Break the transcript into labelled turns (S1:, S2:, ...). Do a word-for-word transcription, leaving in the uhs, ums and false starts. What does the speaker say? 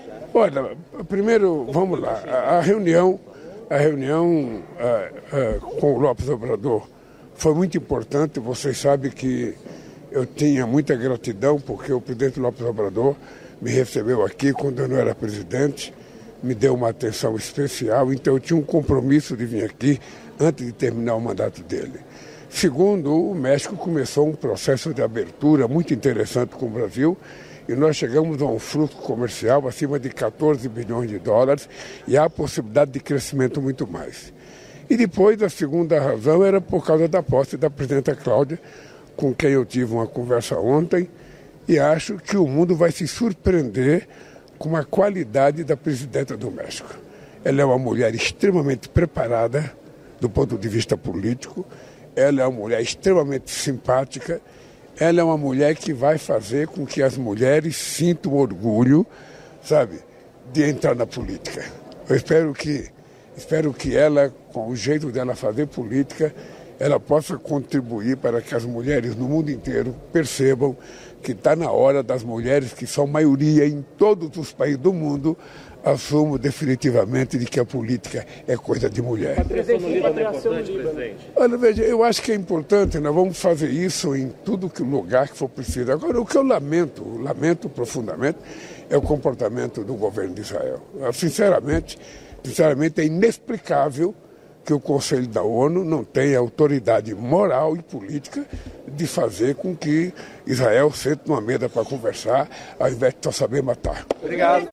S1: Olha, primeiro, vamos lá, a, a reunião, a reunião a, a, com o López Obrador foi muito importante. Vocês sabem que eu tinha muita gratidão porque o presidente López Obrador me recebeu aqui quando eu não era presidente, me deu uma atenção especial, então eu tinha um compromisso de vir aqui antes de terminar o mandato dele. Segundo, o México começou um processo de abertura muito interessante com o Brasil e nós chegamos a um fluxo comercial acima de quatorze bilhões de dólares e há a possibilidade de crescimento muito mais. E depois, a segunda razão era por causa da posse da presidenta Cláudia, com quem eu tive uma conversa ontem, e acho que o mundo vai se surpreender com a qualidade da presidenta do México. Ela é uma mulher extremamente preparada do ponto de vista político, ela é uma mulher extremamente simpática, ela é uma mulher que vai fazer com que as mulheres sintam orgulho, sabe, de entrar na política. Eu espero que, espero que ela, com o jeito dela fazer política, ela possa contribuir para que as mulheres no mundo inteiro percebam que está na hora das mulheres, que são maioria em todos os países do mundo, assumam definitivamente de que a política é coisa de mulher. Olha, veja, eu acho que é importante, nós vamos fazer isso em tudo que lugar que for preciso. Agora, o que eu lamento, lamento profundamente, é o comportamento do governo de Israel. Sinceramente, sinceramente é inexplicável que o Conselho da ONU não tenha autoridade moral e política de fazer com que Israel sente numa mesa para conversar, ao invés de só saber matar.
S2: Obrigado.